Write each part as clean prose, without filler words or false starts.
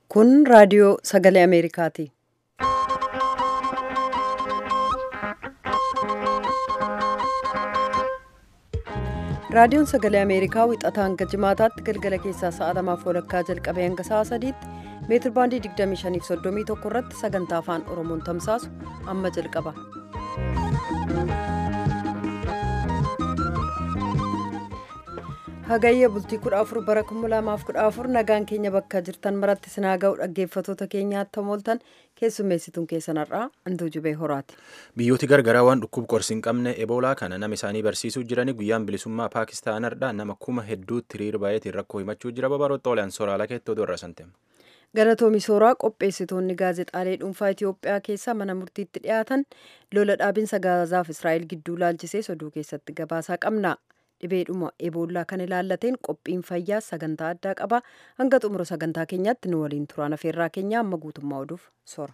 Kun raadiyoo sagalee Ameerikaati. Raadiyoon sagalee Ameerikaa wixataa hanga jimaataatti galgala keessaa sa'a 2:00 jalqabee hanga sa'a 3tti meetir baandii 25:31 irratti sagantaa afaan Oromoon tamsaasu amma jalqaba. Hagayya bultii 14 bara 2014 nagaan keenya bakka jirtan maratti sinaa ga'u dhaggeeffatoota keenyaatti tamooltan keessummeessituun keessanarraa Antuu Jubee Horaati. Biyyooti gargaraa waan dhukkub qorsi hin qabne eboolaa kana nama isaanii barsiisuu jiranii guyyaan bilisummaa Paakistaanarraa nama kuma hedduutti hiriira baay'eetiin rakkoo himachuu jira babaroota ol'aan sooraalaa keettoo dorra santeem. Galatoomi Sooraa qopheessitoonni gaazexaalee dhuunfaa Itoophiyaa keessaa mana murtiitti dhiyaatan lola dhaabinsa Gaazaaf Israa'el gidduu laalchisee oduu keessatti gabaasaa qabna. Dhibeedhuma eboolaa kan ilaallateen qophiin fayyaa sagantaa addaa qaba. Hanga xumura sagantaa keenyaatti nu waliin turaan afeerraa keenya amma guutummaa oduuf Soora.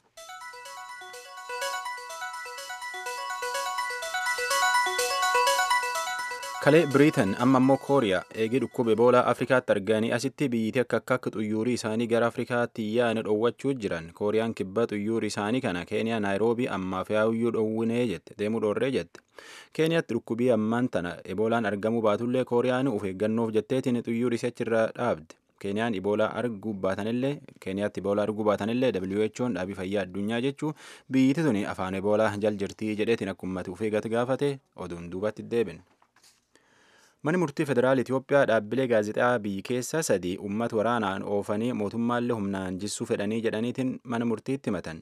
Kalee Biriitan amma immoo Kooriyaa eegee dhukkuba eboolaa Afrikaatti arganii asitti biyyittii akka xuyyuurii isaanii gara Afrikaatti yaa'anii dhoowwachuu jiran. Kooriyaan kibba xuyyuurii isaanii kana Keeniyaa Naayiroobii ammaaf yaa'uyyuu dhoowwinee jette deemuu dhoorree jette. Keeniyaatti dhukkubii ammaan tana eboolaan argamuu baatullee Kooriyaan of eeggannoof jetteetiin xuyyuurii isachirra dhaabde. Keeniyaan eboolaa arguu baatanillee WHO'n dhaabii fayyaa addunyaa jechuun biyyittii tuni afaan eboolaa jal jirtii jedheetiin akka uummata of eeggatu gaafate oduun duubatti deebine. Manni murtii federaal Itoophiyaa dhaabbilee gaazexaa biyyi keessa 3 uummata waraanaan oofanii mootummaallee humnaan jissuu fedhanii jedhaniitiin mana murtiitti himatan.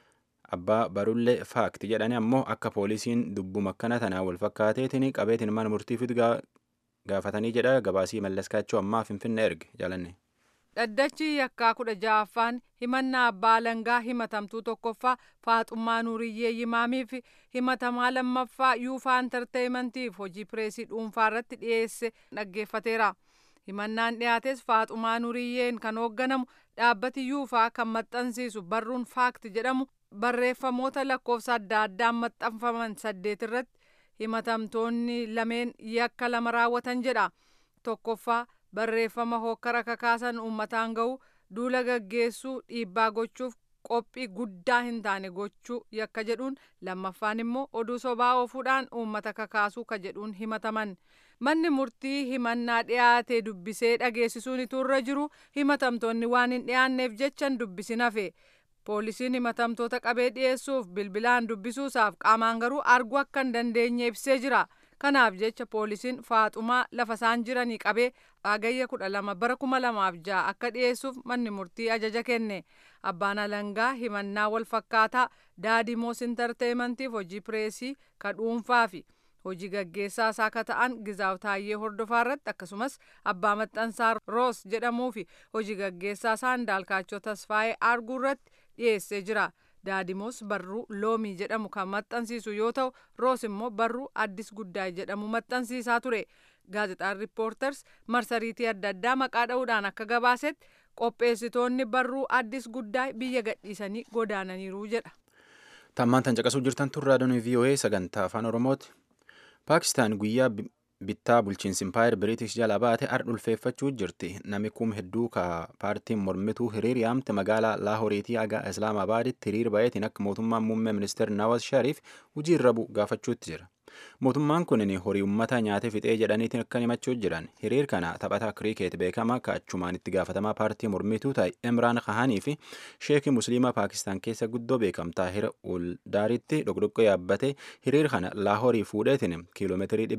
Abbaa barullee faakti jedhanii ammoo akka poolisiin dubbuma akkana tanaa wal fakkaateetiin qabeetiin mana murtii fidu gaafatanii jedha gabaasii mallaskaachoo ammaa finfinne erge jaalanne. Dhaddachi yakkaa 16ffaan himannaa abbaa alangaa himatamtuu tokkoffaa Faaxummaa Nuuriyyee Yimaamiif himatamaa lammaffaa Yuufaa Intarteeyimentiif hojii pireesii dhuunfaa irratti dhiyeesse dhaggeeffateera. Himannaan dhiyaates Faaxummaa Nuuriyyeen kan hoogganamu dhaabbati Yuufaa kan maxxansiisu barruun faakti jedhamu barreeffamoota lakkoofsa adda addaan maxxanfaman 8 irratti himatamtoonni lameen yakka 2 raawwatan jedha. Tokkoffaa barreeffama hokkara kakaasan uummataan ga'u duula gaggeessuu dhiibbaa gochuuf qophii guddaa hin taane gochuu yakka jedhuun lammaffaan immoo oduu sobaa oofuudhaan uummata kakaasuu ka jedhuun himataman. Manni murtii himannaa dhiyaate dubbisee dhageessisuun iturra jiru himatamtoonni waan hin dhiyaanneef jechan dubbisin hafe. Poolisiin himatamtoota qabee dhiyeessuuf bilbilaan dubbisuusaaf qaamaan garuu arguu akka hin dandeenye ibsee jira. Kanaaf jecha poolisiin Faaxumaa lafa isaan jiranii qabee hagayya 12 bara 2006 akka dhiyeessuuf manni murtii ajaja kenne. Abbaan alangaa himannaa wal fakkaataa Daadimoos Intarteeyimentiif hojii pireesii ka dhuunfaa fi hojii gaggeessaa isaa akka ta'an Gizaaw Taayyee Hordofaa irratti akkasumas abbaa maxxansaa Roos jedhamuu fi hojii gaggeessaa isaa Indaalkaachoo Tasfaayee arguu irratti dhiyeessee jira. Daadimoos barruu loomii jedhamu kan maxxansiisu yoo ta'u Roos immoo barruu addis guddaa jedhamu maxxansiisaa ture. Gaazexaan Riippoorters marsariitii adda addaa maqaa dha'uudhaan akka gabaasetti qopheessitoonni barruu addis guddaa biyya gadhiisanii godaananiiru jedha. Tammaan tan caqasuu jirtan tun raadiyoon VOA sagantaa afaan Oromooti. Paakistaan guyyaa bittaa bulchiinsi Impaayir Biriitish jala baate har'a ulfeeffachuu jirti. Namni kum hedduu ka paartiin mormituu hiriir yaamte magaalaa Laahoriitii haga Islaamabaaditti hiriir baay'eetiin akka mootummaan muummee ministeer Nawaz Shariif hojii irra bu'u gaafachuutti jira. Mootummaan kunin horii uummataa nyaatee fixee jedhaniitiin akka himachuu jiran. Hiriir kana taphataa kiriikeet beekamaa kaachumaan itti gaafatamaa paartii mormituu ta'e Imraan Khahanii fi sheekii musliimaa Paakistaan keessa guddoo beekamtaa hira Uldaaritti dhokdhoqqoo yaabbatee hiriir kana Laahorii fuudheetiin kiiloomeetirii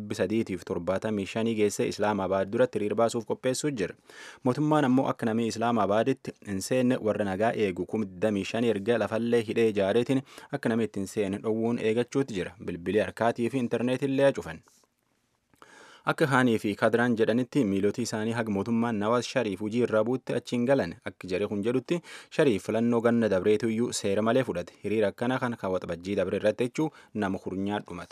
375 geessee Islaamabaad duratti hiriir baasuuf qopheessuu jira. Mootummaan ammoo akka namni Islaamabaaditti hin seenne warra nagaa eegu 25 erga lafallee hidhee ijaareetiin akka namni itti hin seenne dhowwuun eegachuutti jira. Bilbilii harkaatii fi intarneetillee cufan. Akka Haanii fi Kadiraan jedhanitti miilootii isaanii haga mootummaan Nawaz Shariif hojii irraa buutti achiin galan akka jaree kun jedhutti Shariif filannoo ganna dabreetuyyuu seera malee fudhate. Hiriira akkana kan waxabajjii dabre irratti jechuu nama hurnyaa dhumate.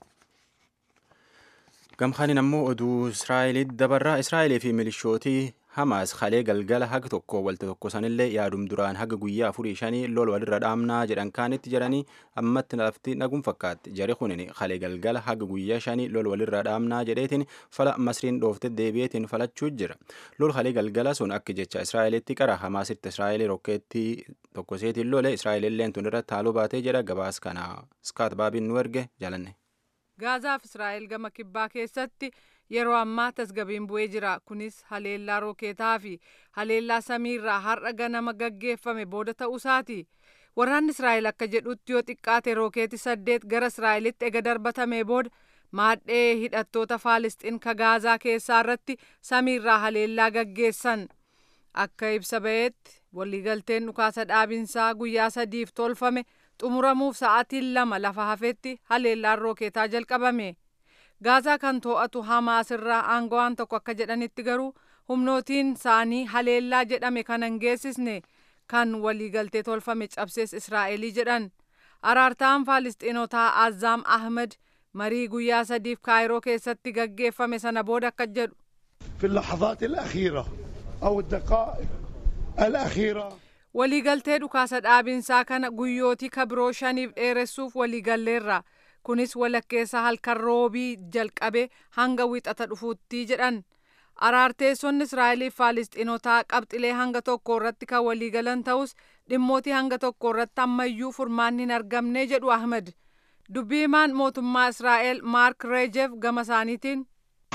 Gamkaaniin ammoo oduu Israa'elitti dabarraa Israa'elii fi milishootii Hamaas halee galgala haga tokko walta tokko sanillee yaadum duraan haga guyyaa 4-5 lol walirra dhaamnaa jedhan kaanitti jedhanii ammatti lafti naguun fakkaatti. Jari kunin halee galgala haga guyyaa 5 lol walirra dhaamnaa jedheetiin fala Masriin dhoofte deebi'eetiin falachuu jira. Lol halee galgala sun akka jecha Israa'elitti qara Hamaasitti Israa'elii rokkeettii tokko seetiin lole Israa'elilleen tun irratti haaloo baatee jedha gabaas kana Skaat Baabiin nu erge jaalanne. Gaazaaf Israa'el gama kibbaa keessatti yeroo ammaa tasgabiin bu'ee jira. Kunis haleellaa rookeetaa fi haleellaa samiirraa har'a ganama gaggeeffame booda ta'uusaati. Waraanni Israa'el akka jedhutti yoo xiqqaate rookeetii 8 gara Israa'elitti ega darbatame booda maadhee hidhattoota Faalisxiin ka Gaazaa keessaa irratti samiirraa haleellaa gaggeessan. Akka ibsa ba'eetti waliigalteen dhukaasa dhaabinsaa guyyaa 3f tolfame xumuramuuf sa'aatiin 2 lafa hafetti haleellaan rookeetaa jalqabame. Gaazaa kan to'atu Hamaas irraa aangawaan tokko akka jedhanitti garuu humnootiin isaanii haleellaa jedhame kan hin geessisne kan waliigaltee tolfame cabsees Israa'elii jedhan. Araartaan Faalisxiinotaa Azzaam Ahmed marii guyyaa 3f Kaayiroo keessatti gaggeeffame sana booda akka jedhu. Waliigaltee dhukaasa dhaabinsaa kana guyyootii kabiroo 5f dheeressuuf waliigalleerra. Kunis walakkeessa halkan roobii jalqabe hanga wixata dhufuutti jedhan. Araarteessonni Israa'eliif Faalisxiinotaa qabxilee hanga tokko irratti kan waliigalan ta'us dhimmootii hanga tokko irratti ammayyuu furmaanni hin argamne jedhu Ahmed. Dubbii himaan mootummaa Israa'el Maark Reejev gama isaaniitiin.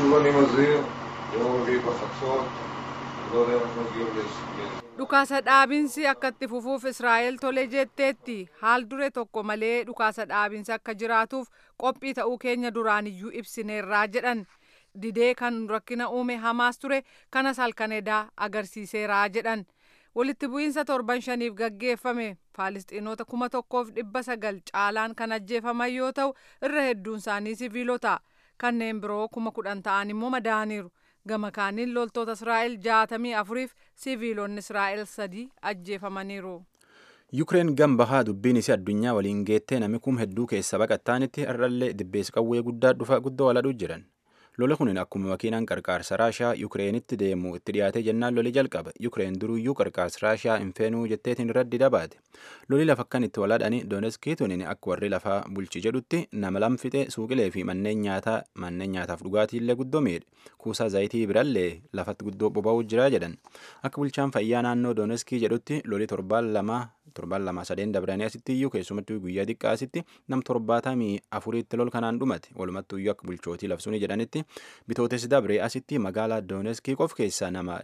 Dhukaasa dhaabinsi akka itti fufuuf Israa'el tole jetteetti haal dure tokko malee dhukaasa dhaabinsi akka jiraatuuf qophii ta'uu keenya duraaniyyuu ibsineerraa jedhan. Didee kan rakkina uume Hamaas ture kanas halkan edaa agarsiiseeraa jedhan. Walitti bu'iinsa 7-5f gaggeeffame Faalisxiinoota 1,900 caalaan kan ajjeefaman yoo ta'u irra hedduun isaanii siviilota. Kanneen biroo 10,000 ta'an immoo madaaniiru. Gama kaaniin loltoota Israa'el 64f siviilonni Israa'el 3 ajjeefamaniiru. Yukreen gam bahaa dubbiin isii addunyaa waliin geettee namni kum hedduu keessa baqattaanitti har'allee dibbees qawwee guddaa dhufa guddoo waladhuu jiran. Lola kunin akkuma makiinaan qarqaarsa Raashiyaa Yukreenitti deemu itti dhiyaatee jennaan loli jalqaba. Yukreen duruyyuu qarqaarsa Raashiyaa hin feenuu jetteetiin raddi dabaate. Loli lafa akkan itti waladhanii Dooneski tunin akka warri lafaa bulchi jedhutti nama lamfixee suuqilee fi manneen nyaataaf dhugaatiillee guddoo miidhe. Kuusaa zayitii birallee lafatti guddoo boba'uu jira jedhan. Akka bulchaan fayyaa naannoo Dooneski jedhutti loli torban lama sadeen dabranii asitti iyyuu keessumattuu guyyaa xiqqaa asitti nam 74 lol kanaan dhumate. Walumattuu iyyuu akka bulchootii labsuuni jedhanitti bitootes dabree asitti magaalaa Dooneski qof keessaa nama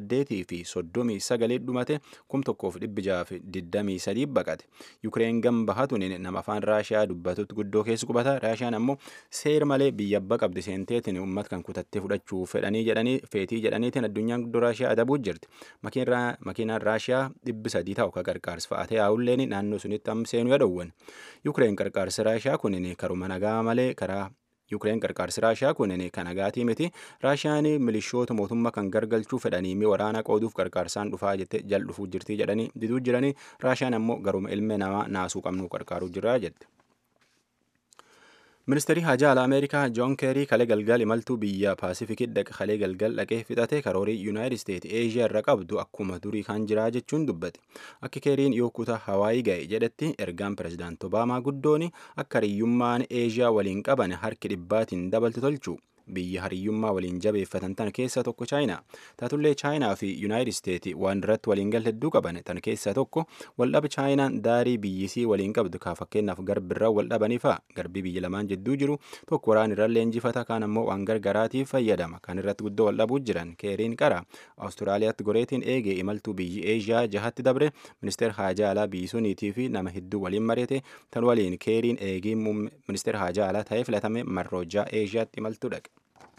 839 dhumate 1,623 baqate. Yukreen gam bahatuun nama afaan Raashiyaa dubbatutti guddoo keessa qubata. Raashiyaan ammoo seer malee biyya abba qabdi seenteetiin uummata kan kutattee fudhachuu fedhanii jedhaniitiin addunyaan guddoo Raashiyaa adabuu jirti. Makiinaan Raashiyaa 300 ta'u ka qarqaarsa fa'aatee haa'ulleen naannoo sunitti seenuu yadawwan. Yukreen qarqaarsa Raashiyaa kunin karuma nagaa malee karaa Yukreen qarqaarsi Raashiyaa kunin kan nagaatii miti. Raashiyaan milishoota mootummaa kan gargalchuu fedhanii waraana qooduuf qarqaarsaan dhufaa jette jal dhufuu jirtii jedhanii diduu jiranii. Raashiyaan ammoo garuma ilmi namaa naasuu qabnuu qarqaaruu jirraa jette. Ministeerri Hajaa Alaa Ameerikaa Joon Keerii kalee galgal imaltuu biyya Paasifikii kalee galgal dhaqee fixate karoorii Yuunaayitid Isteetsi Eeshiyaa irra qabdu akkuma durii kan jiraa jechuun dubbate. Akka Keeriin yoo kutaa Hawaayii ga'e jedhetti ergaan pirezidaanti Obaamaa guddoon akka hariyyummaan Eeshiyaa waliin qaban harki dhibbaatiin dabaltu tolchu. Biyya hariyyummaa waliin jabeeffatan tan keessaa tokko Chaayinaa. Taatullee Chaayinaa fi Yuunaayitid Isteetsi waan irratti waliin gal hedduu qaban tan keessaa tokko waldhaba Chaayinaan daarii biyyisii waliin qabdu kaa fakkeenyaaf garbirraa waldhabanii fa'a. Garbii biyya lamaan jidduu jiru tokko waraan irrallee injifata kaan ammoo waan gargaraatiif fayyadama. Kan irratti guddoo waldhabuu jiran Keeriin qara Awustiraaliyaatti goreetiin eegee imaltuu biyyi Eeshiyaa jahatti dabre ministeera Hajaa Alaa biyyi suniitii fi nama hedduu waliin mari'ate tan waliin Keeriin eegii ministeera Hajaa Alaa ta'ee filatame marroojaa Eeshiyaatti imaltuu dhaqe.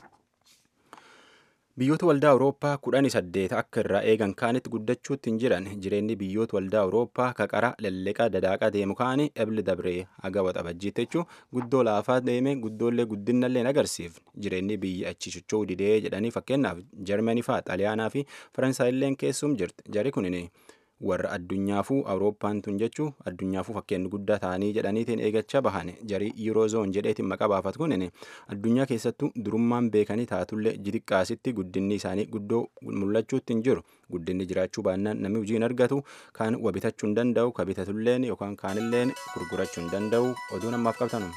Biyyoota waldaa Awurooppaa 18 akka irraa eegan kaanitti guddachuutti hin jiran jireenyi biyyoota waldaa Awurooppaa kaqara lelleqa dadaaqa deemu kaanii ebli dabree haga waxabajjiitti jechuun guddoo laafaa deeme guddoollee guddinallee agarsiifne jireenyi biyya achi socho'uu didee jedhanii fakkeenyaaf Jarmanii fa'aa Xaaliyaanaa fi Faransaayilleen keessum jirti. Jari kunin warra addunyaafuu awurooppaan tun jechuu addunyaafuu fakkeenyi guddaa ta'anii jedhaniitiin eegachaa bahan jarii yuuroozoon jedheetiin maqaa baafat kunin addunyaa keessattuu durummaan beekanii taatullee jixiqqaasitti guddinni isaanii guddoo mul'achuutti hin jiru guddinni jiraachuu baannaan namni hojii hin argatu kaan wabitachuu hin danda'u ka bitatulleen yookaan kaanilleen gurgurachuu hin danda'u oduu namaaf qabtanu.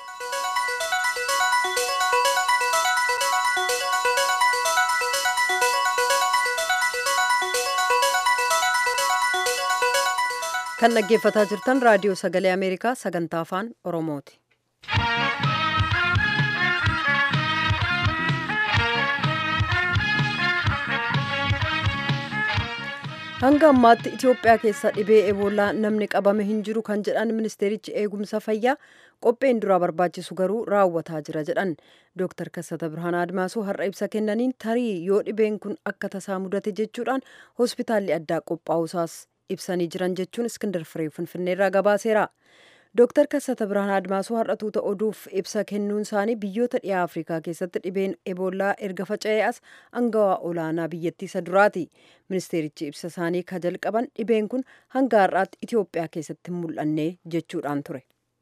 kan dhaggeeffataa jirtan raadiyoo sagalee ameerikaa sagantaa afaan oromooti. hanga ammaatti Itoophiyaa keessa dhibee eboolaa namni qabame hin jiru kan jedhan ministeerichi eegumsa fayyaa qopheen duraa barbaachisu garuu raawwataa jira jedhan Dr. Kassata Birhaan Admaasuu har'a ibsa kennaniin tarii yoo dhibeen kun akka tasaa mudate jechuudhaan hospitaalli addaa qophaa'usaas ibsanii jiran jechuun Iskindar Firee Finfinneerraa gabaaseera. Dr. Kassata Birhaan Admaasuu har'a tuuta oduuf ibsa kennuun isaanii biyyoota dhiyaa Afrikaa keessatti dhibeen eboolaa erga faca'ee as angawaa olaanaa biyyattii isa duraati. Ministeerichi ibsa isaanii ka jalqaban dhibeen kun hanga har'aatti Itoophiyaa keessatti hin mul'anne jechuudhaan ture.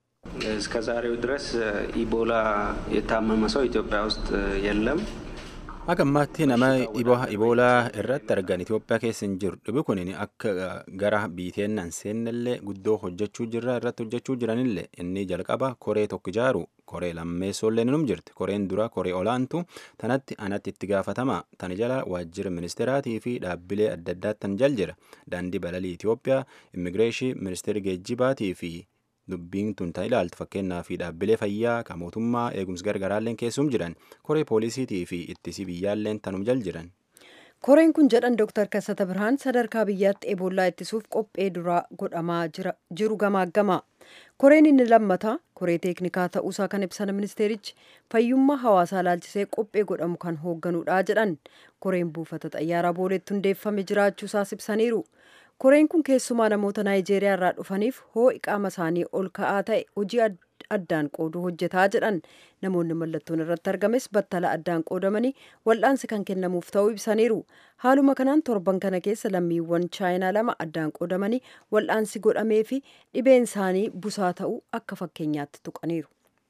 እስከ ዛሬው ድረስ ኢቦላ የታመመ ሰው ኢትዮጵያ ውስጥ የለም. Akka ammaatti nama iboolaa irratti argan Itoophiyaa keessa hin jiru. Dhibi kun akka gara biiteennan seennallee guddoo hojjechuu jirra irratti hojjechuu jiranillee inni jalqaba koree tokko ijaaru koree lammeessoollee num jirti. Koreen dura koree olaantu tanatti anatti itti gaafatama. Tani jala waajjira ministeeraatii fi dhaabbilee adda addaatti jal jira. Daandii balalii Itoophiyaa, immigireeshii, ministeera geejjibaatii fi dubbiin tun tan ilaaltu fakkeenyaa fi dhaabbilee fayyaa kan mootummaa eegumsi gargaraalleen keessum jiran koree poolisiitii fi ittisii biyyaalleen tanum jal jiran. Koreen kun jedhan Dr. Kassata Birhaan sadarkaa biyyaatti eboolaa ittisuuf qophee duraa godhamaa jiru gamaagama. Koreen inni lammataa koree teeknikaa ta'uusaa kan ibsan ministeerichi fayyummaa hawaasaa laalchisee qophee godhamu kan hoogganudha jedhan. Koreen buufata xayyaaraa booleetti hundeeffame jiraachuusaas ibsaniiru. Koreen kun keessumaa namoota Naayijeeriyaa irraa dhufaniif hoo'i qaama isaanii ol ka'aa ta'e hojii addaan qooduu hojjetaa jedhan. Namoonni mallattoon irratti argames battala addaan qoodamanii wal'aansi kan kennamuuf ta'uu ibsaniiru. Haaluma kanaan torban kana keessa lammiiwwan chaayinaa 2 addaan qoodamanii wal'aansi godhamee fi dhibeen isaanii busaa ta'uu akka fakkeenyaatti tuqaniiru.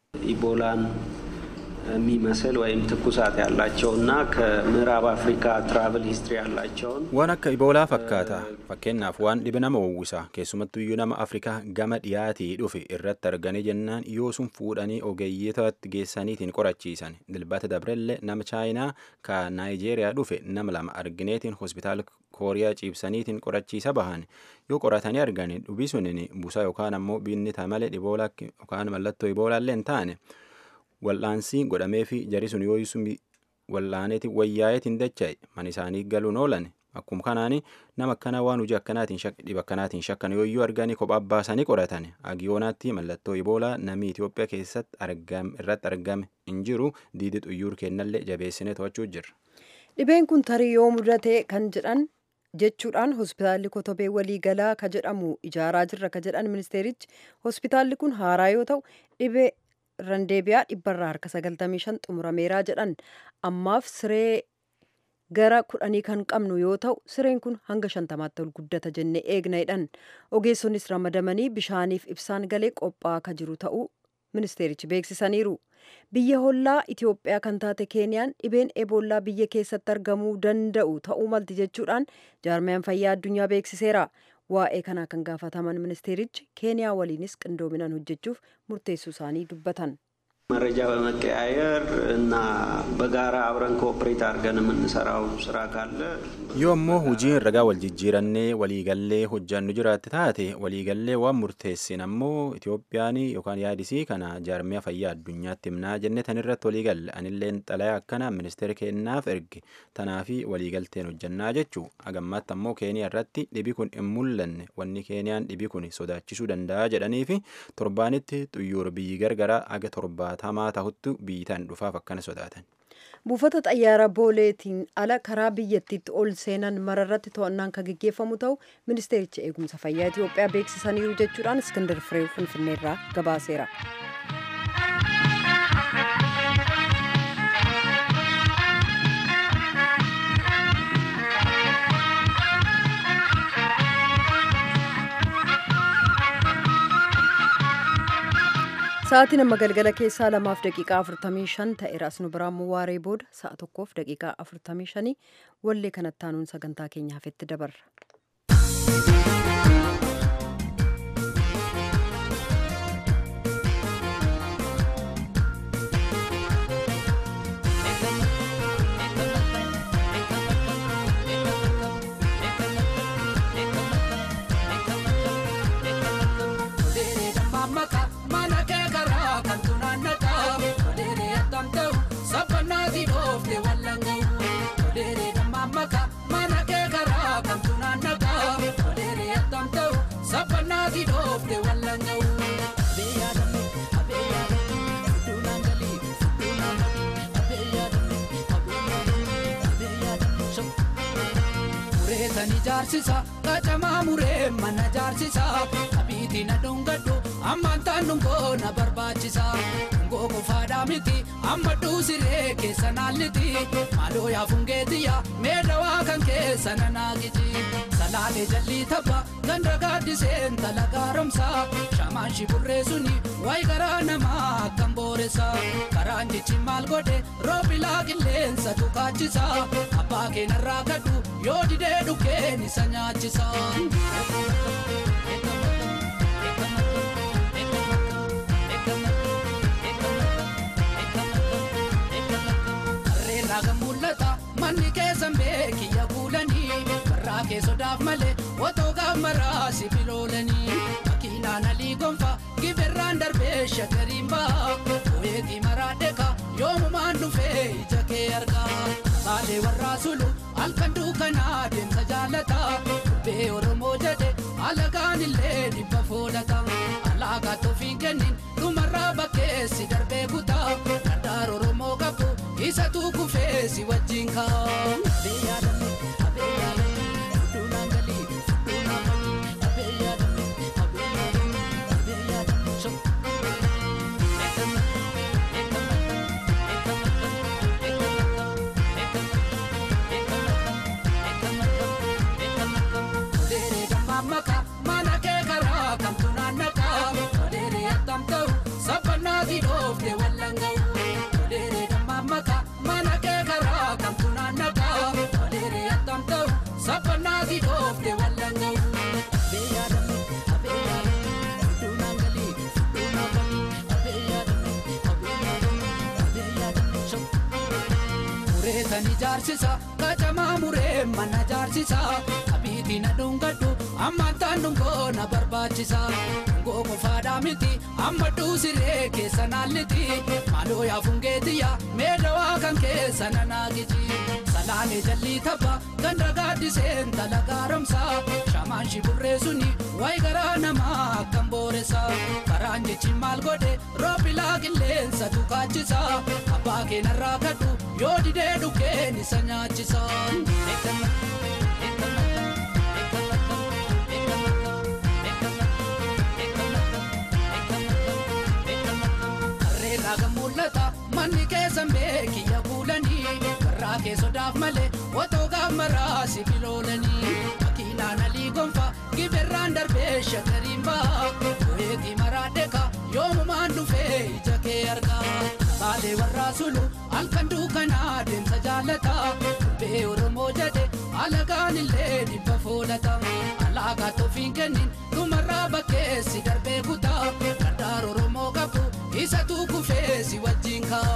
ኢቦላን የሚመስል ወይም ትኩሳት ያላቸውና ከምዕራብ አፍሪካ ትራቨል ሂስትሪ ያላቸውን waan akka iboolaa fakkaata fakkeenyaaf waan dhibe nama wawwisa keessumattuu iyyuu nama afrikaa gama dhiyaatii dhufe irratti arganii jennaan yoo sun fuudhanii ogeeyyiitatti geessaniitiin qorachiisan dilbata dabrellee nama chaayinaa ka naayijeeriyaa dhufe nama 2 argineetiin hospitaala kooriyaa ciibsaniitiin qorachiisa bahan yoo qoratanii arganii dhubii sunin busaa yookaan ammoo biinni malee iboolaa yookaan mallattoo iboolaallee hin taane wal'aansi godhamee fi jarii sun yoo isu wal'aaneeti wayyaa'eetiin dacha'e man isaanii galuun oolan akkuma kanaani nama akkana waan hojii akkanaatiin dhiba akkanaatiin shakkan yooyyuu arganii kophaa baasanii qoratan agiyoonaatti mallattoo iboolaa namni Itoophiyaa keessatti irratti argame hin jiru diidi xuyyuur kennallee jabeessinee to'achuu jirra. Dhibeen kun tarii yoo mudate kan jedhan jechuudhaan hospitaalli kotobee waliigalaa ka jedhamu ijaaraa jirra ka jedhan ministeerichi hospitaalli kun haaraa yoo ta'u dhibee randeebiyaa 195 xumurameeraa jedhan ammaaf siree gara 10 kan qabnu yoo ta'u sireen kun hanga 50tti ol guddata jennee eegna jedhan ogeessonis ramadamanii bishaaniif ibsaan galee qophaa'aa ka jiru ta'uu ministeerichi beeksisaniiru. Biyya hollaa Itoophiyaa kan taate Keeniyaan dhibeen eboolaa biyya keessatti argamuu danda'u ta'uu malti jechuudhaan jaarmiyaan fayyaa addunyaa beeksiseera. Waa'ee kanaa kan gaafataman ministeerichi Keeniyaa waliinis qindoominaan hojjechuuf murteessuu isaanii dubbatan. መረጃ በመቀያየር እና በጋራ አብረን ኮኦፕሬት አድርገን የምንሰራው ስራ ካለ yoommoo hojiin ragaa wal jijjiirannee waliigallee hojjannu jiraatti taate waliigallee waan murteessin ammoo Itoophiyaan yookaan yaadisii kana jaarmiyaa fayyaa addunyaatti himnaa jenne tan irratti waliigalle anilleen xalayaa akkana ministeera kennaaf erge tanaafi waliigalteen hojjannaa jechuu agammaatti ammoo Keeniyaa irratti dhibi kun hin mul'anne wanni Keeniyaan dhibi kun sodaachisuu danda'a jedhaniifi torbaanitti xuyyuur biyyi gargaraa aga 70 ta'uttu biyyitaan dhufaaf akkana sodaatan. Buufata xayyaaraa booleetiin ala karaa biyyattiitti ol seenan mararratti to'annaan kan gaggeeffamu ta'u ministeericha eegumsa fayyaa Itoophiyaa beeksisaniiru jechuudhaan Iskindar Firee Finfinneerraa gabaaseera. Sa'aatiin amma galgala keessaa 2:45 ta'eera. Asnu biraan waaree booda sa'a 1:45 wallee kanatti aanuun sagantaa keenya hafetti dabarra. Jaarsisa kacamaa muree mana jaarsisa abiitiin adungadhu ammantaan dhungoo na barbaachisa dhungoo qofaadhaa miti amma dhuusiree keessa naalliti maaloo yaafungeetiyya meedawaa kan keessa na naagiti salaalee jallii tapha ganda gaaddiseen tala gaaromsa shamaan shiburree suni wayi garaa namaa akkam booressa karaan jechi maal godhe roobilaa qilleensa tukaachisa abbaa keenarraa kadhu yoo didee dhukkeen isa nyaachisa. Karreerraa kan mul'ata manni keessan beekiyya kuulanii karraa kee sodaaf malee otoo gaammaraa si filoolanii makiinaan alii gonfa giberraan darbee shagariin ba'a ooyeetii maraadheeka yoomumaan dhufee ija kee argaa saalee warraa sulu halkan duukanaa deemsa jaalata dubbee oromoo jedhe alagaan illee dhibba foolata alaagaa toofiin kennin dhumarraa bakkeessi darbee kutaa gardaar oromoo qabu isa tuukufee si wajjin kaa. Jaarsisa kacamaa muree mana jaarsisa abiitiin adungadhu ammantaan dhungoo na barbaachisa dhungoo qofaadhaa miti amma dhuusiree keessa naalliti maaloo yaafungeetiyya meedawaa kan keessa na naagiti salaalee jallii tapha ganda gaaddiseen tala gaaromsa shamaan shiburree suni wayi garaa namaa akkam booressa karaan jechi maal godhe roobilaa qilleensa tukaachisa abbaa keenarraa kadhu yoo didee dhukkeen isa nyaachisa. Karreerraa kan mul'ata manni keessan beekiyya kuulanii karraa kee sodaaf malee otoo gaammaraa si filoolanii makiinaan alii gonfa giberraan darbee shagariin ba'a ooyeetii maraadheeka yoomumaan dhufee ija kee argaa saalee warraa sulu halkan duukanaa deemsa jaalata dubbee oromoo jedhe alagaan illee dhibba foolata alaagaa toofiin kennin dhumarraa bakkeessi darbee kutaa gardaar oromoo qabu isa tuukufee si wajjin kaa.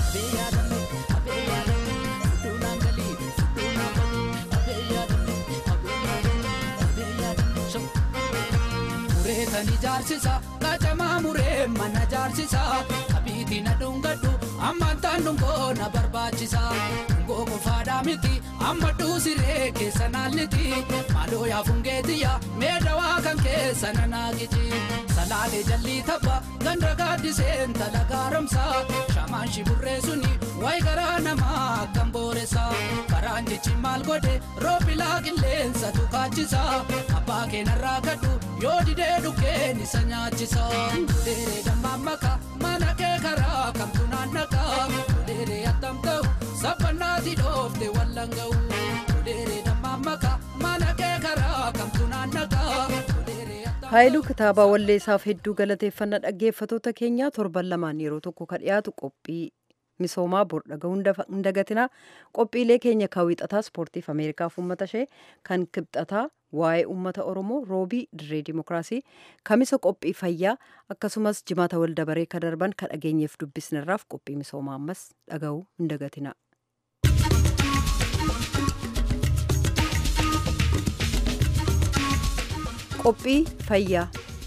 Jaarsisa kacamaa muree mana jaarsisa abiitiin adungadhu ammantaan dhungoo na barbaachisa dhungoo qofaadhaa miti amma dhuusiree keessa naalliti maaloo yaafungeetiyya meedawaa kan keessa na naagiti salaalee jallii tapha ganda gaaddiseen tala gaaromsa shamaan shiburree suni wayi garaa namaa akkam booressa karaan jechi maal godhe roobilaa qilleensa tukaachisa abbaa keenarraa kadhu yoo didee dhukkeen isa nyaachisa deeree dammaan maka mana kee karaa kamtu naannaka deeree attam ta'u sabbannaati dhoofte wallan ga'u deeree dammaan maka mana kee karaa kamtu naannaka deeree attam Haayiluu kitaaba walleessaaf hedduu galateeffannaa dhaggeeffatoota keenyaa torban lamaan yeroo tokko ka dhiyaatu qophii misoomaa bor dhaga'uu hin dagatinaa. Qophiilee keenya kaawwixataa ispoortiif Ameerikaaf uummata ishee kan kibxataa waa'ee uummata Oromoo roobii dirree dimokiraasii kamisa qophii fayyaa akkasumas jimaata waldabaree ka darban ka dhageenyeef dubbisnerraaf qophii misoomaa ammas dhaga'uu hin dagatinaa. Qophii fayyaa.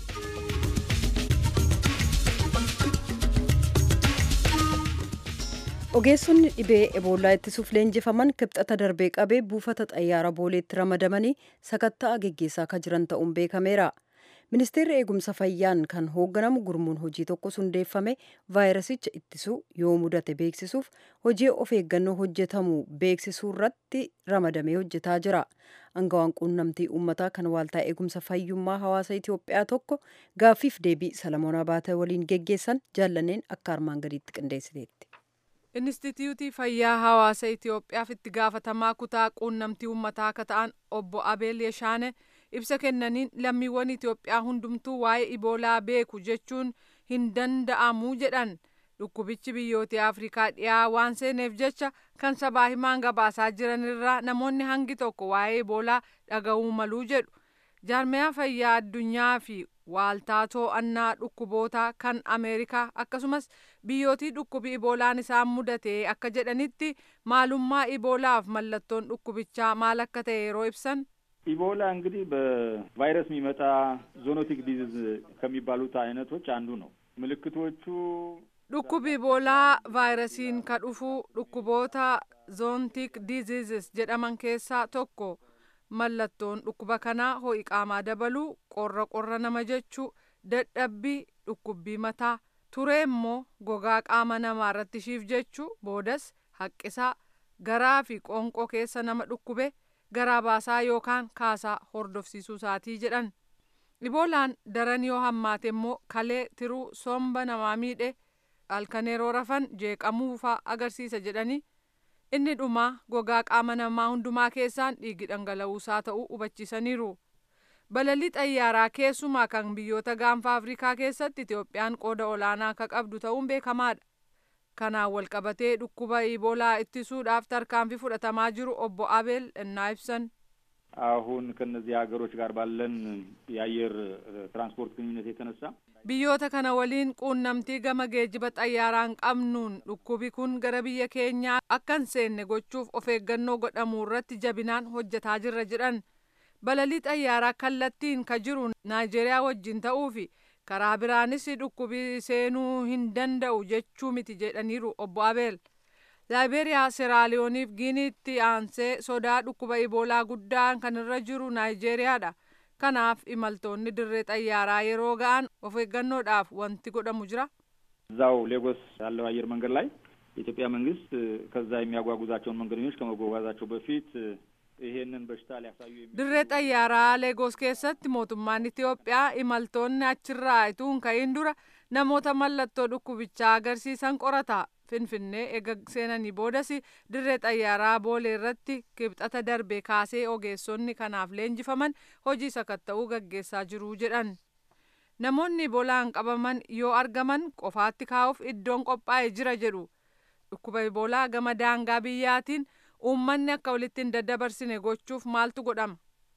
Ogeessonni dhibee eboolaa ittisuuf leenjifaman kibxata darbee qabee buufata xayyaara booleetti ramadamanii sakatta'aa geggeessaa akka jiran ta'uun beekameera. Ministeerri eegumsa fayyaan kan hoogganamu gurmuun hojii tokko hundeeffame vaayirasicha ittisuu yoo mudate beeksisuuf hojii of eeggannoo hojjetamu beeksisuu irratti ramadamee hojjetaa jira. Angawaan quunnamtii uummataa kan waaltaa eegumsa fayyummaa hawaasa Itoophiyaa tokko gaaffiif deebii Salamoon Abaatee waliin geggeessan jaallanneen akka armaan gadiitti qindeessiteetti. Inistituutii Fayyaa Hawaasa Itoophiyaaf itti gaafatamaa kutaa quunnamtii uummataa akka ta'an obbo Abeel Yeshaane ibsa kennaniin lammiiwwan Itoophiyaa hundumtuu waa'ee iboolaa beeku jechuun hin danda'amu jedhan. Dhukkubichi biyyoota Afrikaa dhiyaa waan seeneef jecha kan sabaa himaan gabaasaa jiran irraa namoonni hangi tokko waa'ee iboolaa dhaga'uu maluu jedhu. Jaarmiyaa fayyaa addunyaa fi waaltaa to'annaa dhukkubootaa kan Ameerikaa akkasumas biyyootii dhukkubi iboolaan isaan mudate akka jedhanitti maalummaa iboolaaf mallattoon dhukkubichaa maal akka ta'e yeroo ibsan ኢቦላ እንግዲህ በቫይረስ የሚመጣ ዞኖቲክ ዲዚዝ ከሚባሉት አይነቶች አንዱ ነው። ምልክቶቹ dhukkubi iboolaa vaayirasiin ka dhufu dhukkuboota zoontik diziizis jedhaman keessaa tokko. Mallattoon dhukkuba kanaa ho'i qaamaa dabaluu, qorra nama jechuu, dadhabbii, dhukkubbii mataa, turee immoo gogaa qaama namaa irratti shiif jechuu, boodas haqqisaa, garaa fi qoonqoo keessa nama dhukkube, garaa baasaa yookaan kaasaa hordofsiisuu isaatii jedhan. Iboolaan daran yoo hammaate immoo kalee tiruu somba namaa miidhe halkan yeroo rafan jeeqamuu fa'aa agarsiisa jedhanii. Inni dhumaa gogaa qaama namaa hundumaa keessaan dhiigi dhangala'uusaa ta'uu hubachiisaniiru. Balalii xayyaaraa keessumaa kan biyyoota gaanfa Afrikaa keessatti Itoophiyaan qooda olaanaa akka qabdu ta'uun beekamaadha. Kanaan wal qabatee dhukkuba iboolaa ittisuudhaaf tarkaanfii fudhatamaa jiru obbo Abeel innaa ibsan. አሁን ከነዚህ ሀገሮች ጋር ባለን የአየር ትራንስፖርት ግንኙነት የተነሳ biyyoota kana waliin quunnamtii gama geejjiba xayyaaraan qabnuun dhukkubi kun gara biyya keenyaa akka hin seenne gochuuf of eeggannoo godhamuu irratti jabinaan hojjetaa jirra jedhan. Balalii xayyaaraa kallattiin ka jiru Naayijeeriyaa wajjin ta'uufi karaa biraanis dhukkubi seenuu hin danda'u jechuu miti jedhaniiru obbo Abeel. Laayiberiyaa, Seraaliyooniif Giniitti aansee sodaa dhukkuba iboolaa guddaan kan irra jiru Naayijeriyaadha. Kanaaf imaltoonni dirree xayyaaraa yeroo ga'an of eeggannoodhaaf wanti godhamu jira. እዛው ሌጎስ ያለው አየር መንገድ ላይ የኢትዮጵያ መንግስት ከዛ የሚያጓጉዛቸውን መንገደኞች ከመጓጓዛቸው በፊት ይሄንን በሽታ ሊያሳዩ dirree xayyaaraa Leegos keessatti mootummaan Itoophiyaa imaltoonni achirraa ituun ka'in dura namoota mallattoo dhukkubichaa agarsiisan qorata. Finfinnee eega seenanii boodas dirree xayyaaraa boolee irratti kibxata darbe kaasee ogeessonni kanaaf leenjifaman hojii sakatta'uu gaggeessaa jiru jedhan. Namoonni iboolaan qabaman yoo argaman qofaatti kaa'uuf iddoon qophaa'ee jira jedhu. Dhukkuba iboolaa gama daangaa biyyaatiin uummanni akka walitti hin daddabarsine gochuuf maaltu godhama?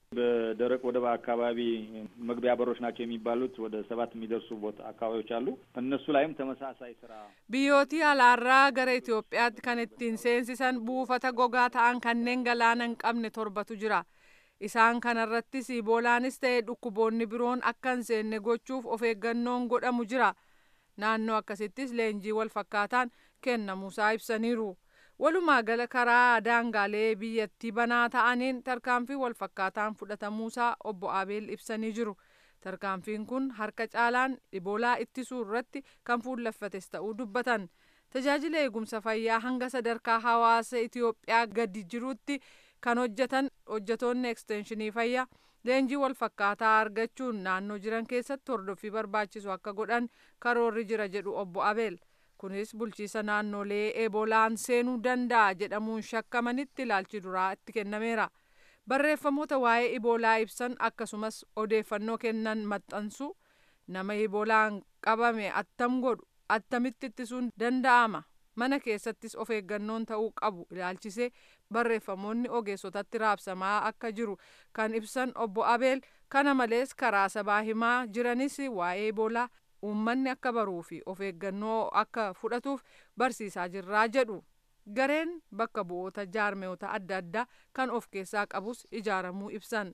በደረቅ ወደብ አካባቢ መግቢያ በሮች ናቸው የሚባሉት ወደ 7 የሚደርሱ ቦታ አካባቢዎች አሉ። እነሱ ላይም ተመሳሳይ ስራ biyyooti alaarraa gara Itoophiyaatti kan ittiin seensisan buufata gogaa ta'an kanneen galaana hin qabne 7tu jira. Isaan kanarrattis iboolaanis ta'e dhukkuboonni biroon akka hin seenne gochuuf of eeggannoon godhamu jira. Naannoo akkasittis leenjii wal fakkaataan kennamuusaa ibsaniiru. Walumaa gala karaa daangaalee biyyattii banaa ta'aniin tarkaanfii wal fakkaataan fudhatamuusaa obbo Abeel ibsanii jiru. Tarkaanfiin kun harka caalaan iboolaa ittisuu irratti kan fuulleffates ta'uu dubbatan. Tajaajila eegumsa fayyaa hanga sadarkaa hawaasa Itoophiyaa gadi jirutti kan hojjetan hojjetoonni ekstenshinii fayyaa leenjii wal fakkaataa argachuun naannoo jiran keessatti hordoffii barbaachisu akka godhan karoorri jira jedhu obbo Abeel. Kunis bulchiisa naannolee eboolaan seenuu danda'a jedhamuun shakkamanitti ilaalchi duraa itti kennameera. barreeffamoota waa'ee iboolaa ibsan akkasumas odeeffannoo kennan maxxansu, nama iboolaan qabame attam godhu, attamitti ittisuun danda'ama, mana keessattis of eeggannoon ta'uu qabu ilaalchisee barreeffamoonni ogeessotatti raabsamaa akka jiru kan ibsan obbo Abeel, kana malees karaa sabaa himaa jiranis waa'ee iboolaa uummanni akka baruu fi of eeggannoo akka fudhatuuf barsiisaa jirraa jedhu. Gareen bakka bu'oota jaarmeewota adda addaa kan of keessaa qabus ijaaramuu ibsan.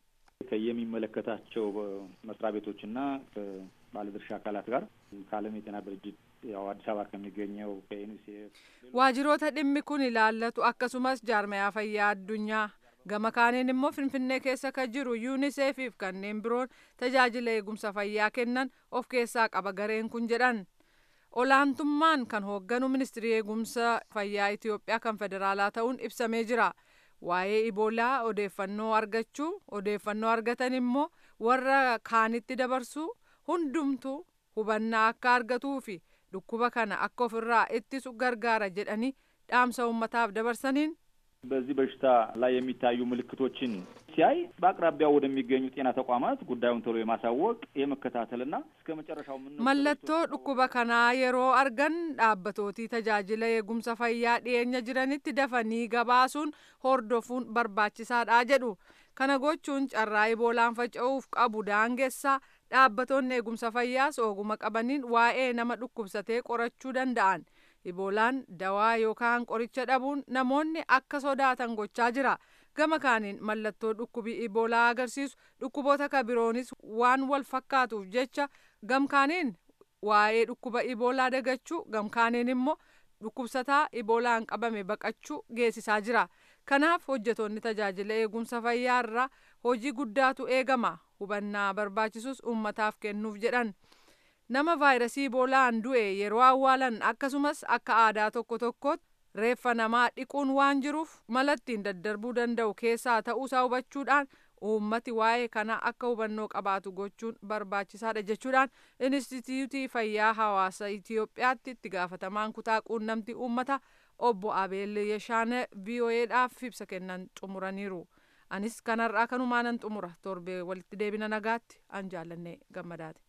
ከየሚመለከታቸው መስሪያ ቤቶችና ከባለድርሻ አካላት ጋር ከዓለም የጤና ድርጅት ያው አዲስ አበባ ከሚገኘው ከዩኒሴፍ waajjiroota dhimmi kun ilaallatu akkasumas jaarmeyaa fayyaa addunyaa gama kaaniin immoo Finfinnee keessa kan jiru yuuniseefiif kanneen biroon tajaajila eegumsa fayyaa kennan of keessaa qaba gareen kun jedhan. Olaantummaan kan hoogganu ministirii eegumsa fayyaa Itoophiyaa kan federaalaa ta'uun ibsamee jira. Waa'ee iboolaa odeeffannoo argachuu, odeeffannoo argatan immoo warra kaanitti dabarsuu, hundumtuu hubannaa akka argatuu fi dhukkuba kana akka ofirraa ittisu gargaara jedhanii dhaamsa uummataaf dabarsaniin በዚህ በሽታ ላይ የሚታዩ ምልክቶችን ሲያይ በአቅራቢያው ወደሚገኙ ጤና ተቋማት ጉዳዩን ቶሎ የማሳወቅ የመከታተልና እስከ መጨረሻው mallattoo dhukkuba kanaa yeroo argan dhaabbatooti tajaajila eegumsa fayyaa dhiyeenya jiranitti dafanii gabaasuun hordofuun barbaachisaadha jedhu. Kana gochuun carraa iboolaan faca'uuf qabu daangessaa dhaabbatoonni eegumsa fayyaas ogummaa qabaniin waa'ee nama dhukkubsatee qorachuu danda'an. Iboolaan dawaa yookaan qoricha dhabuun namoonni akka sodaatan gochaa jira. Gama kaaniin mallattoo dhukkubii iboolaa agarsiisu dhukkuboota kabiroonis waan wal fakkaatuuf jecha gamkaaniin waa'ee dhukkuba iboolaa dagachuu, gamkaaniin immoo dhukkubsataa iboolaan qabame baqachuu geessisaa jira. Kanaaf hojjetoonni tajaajila eegumsa fayyaa irraa hojii guddaatu eegama. Hubannaa barbaachisus uummataaf kennuuf jedhan. Nama vaayirasii iboolaan du'e yeroo awwaalan akkasumas akka aadaa tokko tokkootti reeffa namaa dhiquun waan jiruuf mala ittiin daddarbuu danda'u keessaa ta'uusaa hubachuudhaan uummati waa'ee kana akka hubannoo qabaatu gochuun barbaachisaadha jechuudhaan Inistituutii Fayyaa Hawaasa Itoophiyaatti itti gaafatamaan kutaa quunnamtii uummata obbo Abeel Yeshaane VOA'dhaaf ibsa kennan xumuraniiru. Anis kanarraa kanumaanan xumura. Torbee walitti deebina nagaatti an jaallannee gammadaati.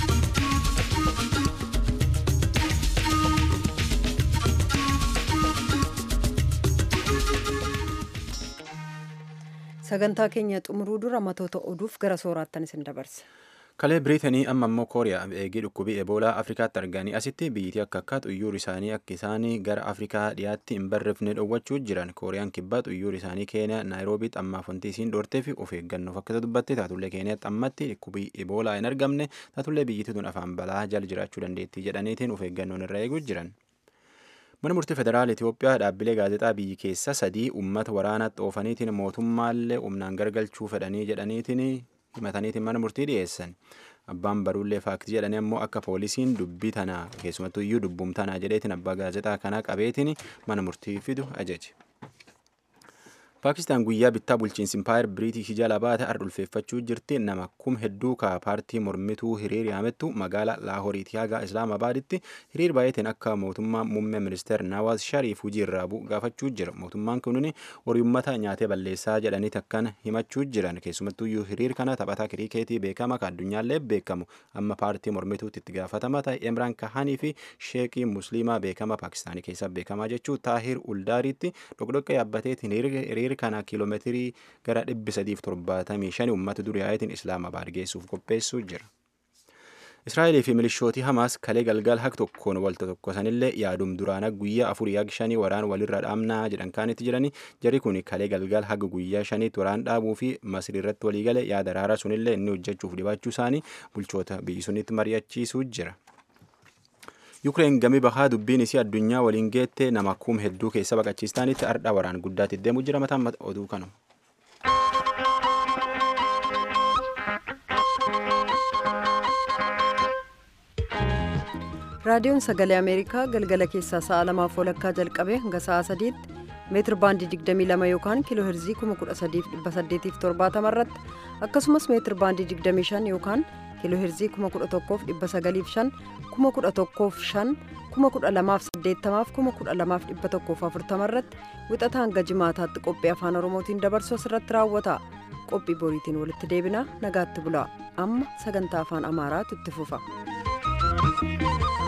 Sagantaa keenya xumuruu dura matoota oduuf gara sooraattan isin dabarsa. Kalee Biriitanii amma immoo Kooriyaa eegee dhukkubii Eboolaa Afrikaatti arganii asitti biyyattii akka xuyyoor isaanii akka isaanii gara Afrikaa dhiyaatti hin barreefne dhowwachuu jiran. Kooriyaan kibbaa xuyyoor isaanii Keeniyaa Naayiroobiitti ammaaf wanti isiin dhoortee fi of eeggannoof akka dubbatte taatullee Keeniyaatti ammatti dhukkubii Eboolaa hin argamne taatullee biyyattii tun afaan balaa jala jiraachuu dandeettii jedhaniitiin of eeggannoon irra eeguu jiran. Mana murtii federaala Itoophiyaa dhaabbilee gaazexaa biyyi keessa 3 uummata waraanatti oofaniitiin mootummaallee humnaan gargalchuu fedhanii jedhaniitiin himataniitiin mana murtii dhiyeessan. Abbaan baruullee faaktii jedhanii ammoo akka poolisiin dubbii tanaa keessumattuu iyyuu dubbuum tanaa jedheetiin abbaa gaazexaa kanaa qabeetiin mana murtii fidu ajaje. Paakistaan guyyaa bittaa bulchiinsi Impaayir Biriitish jala baate ardulfeeffachuu jirti. Nama kum hedduu ka paartii mormituu hiriir yaamettu magaalaa Laahoriitii haga Islaamabaaditti hiriir baay'ateen akka mootummaa muummee ministeer Nawaaz Shariif hojii irraa bu'u gaafachuu jira. Mootummaan kun horiummata nyaatee balleessaa jedhanii akkana himachuu jiran. Keessumattuu hiriir kana taphataa kiriikeetii beekama ka addunyaallee beekamu amma paartii mormituutti itti gaafatama ta'e Imraan Kahanii fi sheekii musliimaa beekama Paakistaanii keessa beekamaa jechuu Taahir Uldaariitti dhokdhoqqee yaabbateetiin hiriir kana kiiloomeetirii gara 375 uummata duriyaatiin Islaamabaad geessuuf qopheessuu jira. Israa'elii fi milishootii Hamaas kalee galgal haq tokkoon walta tokkosanillee yaadum duraana guyyaa 4-5 waraan walirra dhaamnaa jedhan kaanitti jiranii jarri kun kalee galgal haga guyyaa 5 waraan dhaabuu fi Masri irratti waliigale yaada raaraa sunillee inni hojjechuuf dhibaachuu isaanii bulchoota biyyi sunitti mari'achiisuu jira. Yukreen gami bahaa dubbiin isii addunyaa waliin geette nama kum hedduu keessa baqachiistaanitti ardha waraan guddaatti deemu jira mataan oduu kanu. Raadiyoon Sagalee Ameerikaa galgala keessaa sa'a 2:00 jalqabee hanga sa'a 3tti meetir baandii 22 yookaan kiiloo heerzii 13870 irratti akkasumas meetir baandii 25 yookaan kiilooheerzii 11,905 11,500 12,880 12,140 irratti wixata hanga jimaataatti qophii afaan oromootiin dabarsu asirratti raawwata. Qophii boriitiin walitti deebina nagaatti bulaa. Amma sagantaa afaan amaaraatu itti fufa.